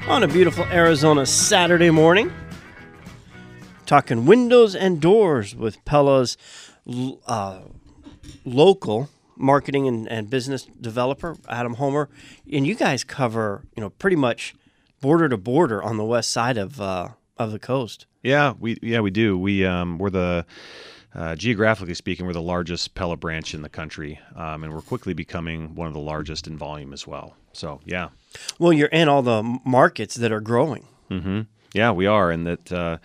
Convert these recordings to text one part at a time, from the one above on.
on a beautiful Arizona Saturday morning. Talking windows and doors with Pella's local marketing and business developer, Adam Homer. And you guys cover, pretty much border to border on the west side of the coast. Yeah, we do. We're the geographically speaking, we're the largest Pella branch in the country, and we're quickly becoming one of the largest in volume as well. So, yeah. Well, you're in all the markets that are growing. Mm-hmm. Yeah, we are, and that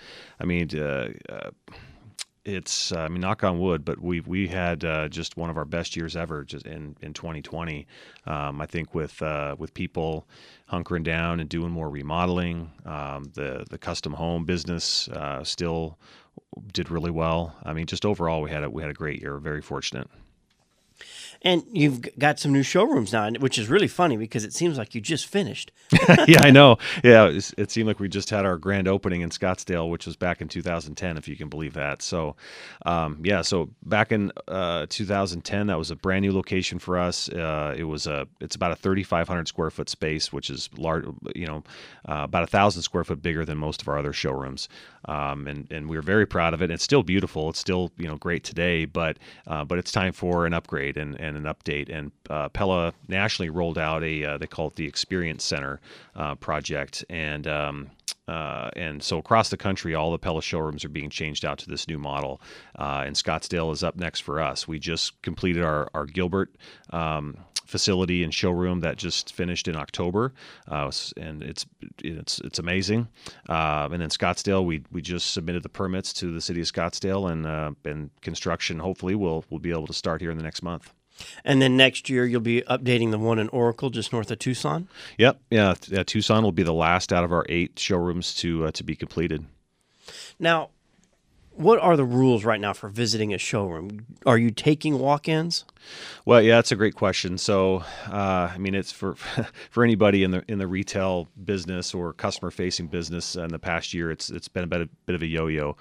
it's knock on wood, but we had just one of our best years ever just in 2020. I think with people hunkering down and doing more remodeling, the custom home business still did really well. I mean, just overall, we had a great year. Very fortunate. And you've got some new showrooms now, which is really funny because it seems like you just finished. Yeah, I know. Yeah, it seemed like we just had our grand opening in Scottsdale, which was back in 2010, if you can believe that. So, so back in 2010, that was a brand new location for us. It's about a 3,500 square foot space, which is large. About 1,000 square foot bigger than most of our other showrooms. And we were very proud of it. It's still beautiful. It's still great today, but it's time for an upgrade and an update. And Pella nationally rolled out they call it the Experience Center project, and so across the country, all the Pella showrooms are being changed out to this new model. And Scottsdale is up next for us. We just completed our Gilbert facility and showroom that just finished in October, and it's amazing. And then Scottsdale, we just submitted the permits to the city of Scottsdale, and construction hopefully will be able to start here in the next month. And then next year you'll be updating the one in Oracle, just north of Tucson. Yep, yeah. Tucson will be the last out of our 8 showrooms to be completed. Now, what are the rules right now for visiting a showroom? Are you taking walk-ins? Well, yeah, that's a great question. So, it's for anybody in the retail business or customer-facing business in the past year. It's been a bit of a yo-yo.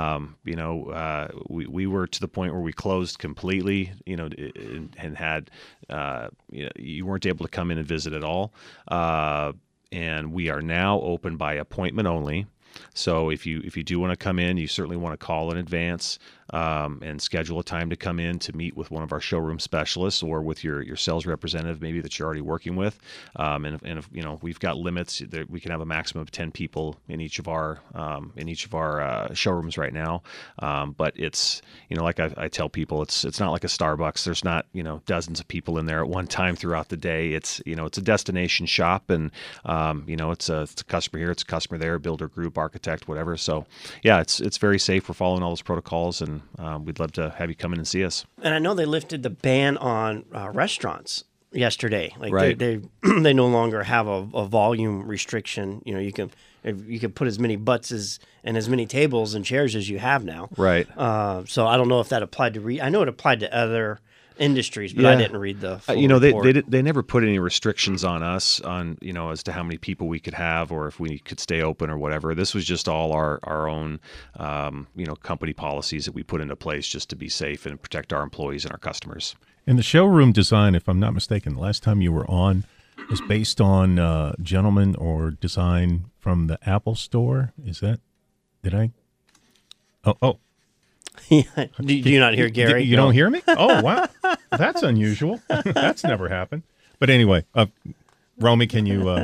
We were to the point where we closed completely. And had you weren't able to come in and visit at all. And we are now open by appointment only. So if you do want to come in, you certainly want to call in advance and schedule a time to come in to meet with one of our showroom specialists or with your sales representative, maybe that you're already working with. And if we've got limits that we can have a maximum of 10 people in each of our showrooms right now. But it's like I tell people, it's not like a Starbucks. There's not dozens of people in there at one time throughout the day. It's it's a destination shop, and it's a customer here, it's a customer there, builder group, architect, whatever. So yeah, it's very safe. We're following all those protocols, and we'd love to have you come in and see us. And I know they lifted the ban on restaurants yesterday. Like right. they no longer have a volume restriction. You can put as many butts and as many tables and chairs as you have now. Right. So I don't know if that applied to I know it applied to other industries, but I didn't read the full report. They never put any restrictions on us on as to how many people we could have or if we could stay open or whatever. This was just all our own company policies that we put into place just to be safe and protect our employees and our customers. And the showroom design, if I'm not mistaken, the last time you were on was based on gentleman or design from the Apple Store. Is that? Did I? Oh. Do you not hear Gary? You don't hear me? Oh, wow. That's unusual. That's never happened. But anyway, Romy, can you...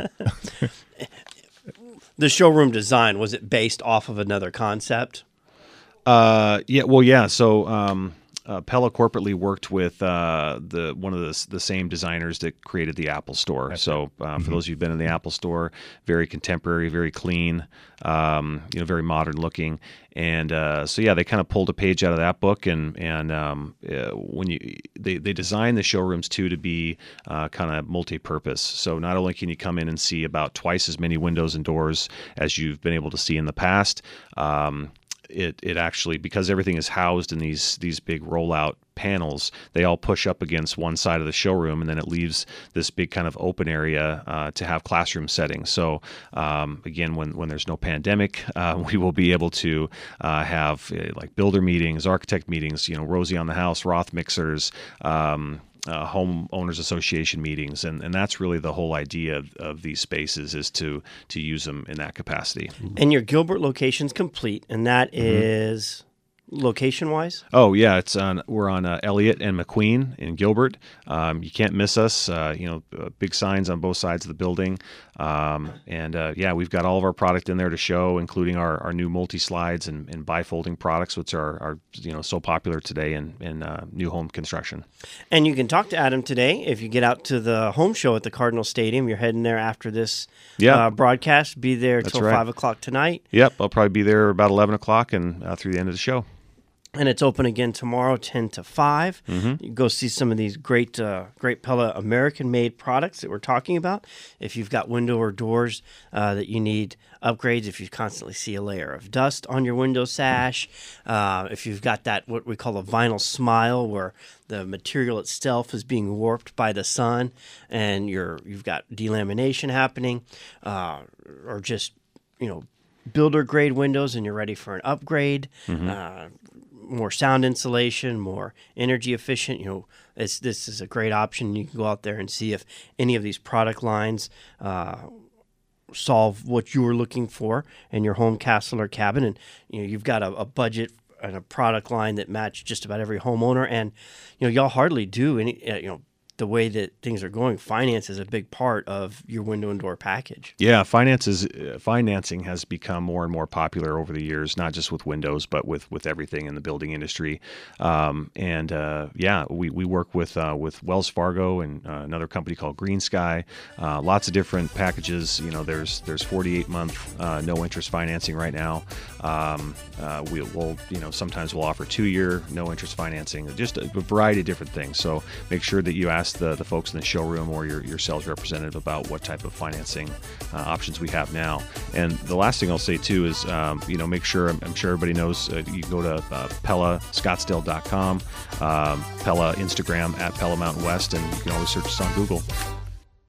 The showroom design, was it based off of another concept? Yeah. So Pella corporately worked with one of the same designers that created the Apple Store. That's so for those of you who've been in the Apple Store, very contemporary, very clean, very modern looking. And they kind of pulled a page out of that book, and when they designed the showrooms too to be kind of multi-purpose. So not only can you come in and see about twice as many windows and doors as you've been able to see in the past. It actually, because everything is housed in these big rollout panels, they all push up against one side of the showroom, and then it leaves this big kind of open area to have classroom settings. So again, when there's no pandemic, we will be able to have like builder meetings, architect meetings, Rosie on the House, Roth mixers, homeowners association meetings, and that's really the whole idea of these spaces, is to use them in that capacity. And your Gilbert location's complete, and that is location-wise? Oh yeah, we're on Elliott and McQueen in Gilbert. You can't miss us. Big signs on both sides of the building, we've got all of our product in there to show, including our new multi-slides and bifolding products, which are so popular today in new home construction. And you can talk to Adam today if you get out to the home show at the Cardinal Stadium. You're heading there after this broadcast. Be there till 5 o'clock tonight. Yep, I'll probably be there about 11 o'clock and through the end of the show. And it's open again tomorrow, 10 to 5. You go see some of these great Pella American-made products that we're talking about. If you've got window or doors that you need upgrades, if you constantly see a layer of dust on your window sash, if you've got that what we call a vinyl smile, where the material itself is being warped by the sun, and you've got delamination happening, or just builder grade windows, and you're ready for an upgrade. More sound insulation, more energy efficient. This is a great option. You can go out there and see if any of these product lines solve what you're looking for in your home, castle, or cabin. And you've got a budget and a product line that match just about every homeowner. And y'all hardly do any. The way that things are going, finance is a big part of your window and door package. Yeah, financing has become more and more popular over the years, not just with windows, but with everything in the building industry. We work with Wells Fargo and another company called Green Sky. Lots of different packages. There's 48-month no interest financing right now. We'll sometimes we'll offer 2-year no interest financing. Just a variety of different things. So make sure that you ask the folks in the showroom or your sales representative about what type of financing options we have now. And the last thing I'll say too is, make sure, I'm sure everybody knows, you can go to PellaScottsdale.com, Pella Instagram at Pella Mountain West, and you can always search us on Google.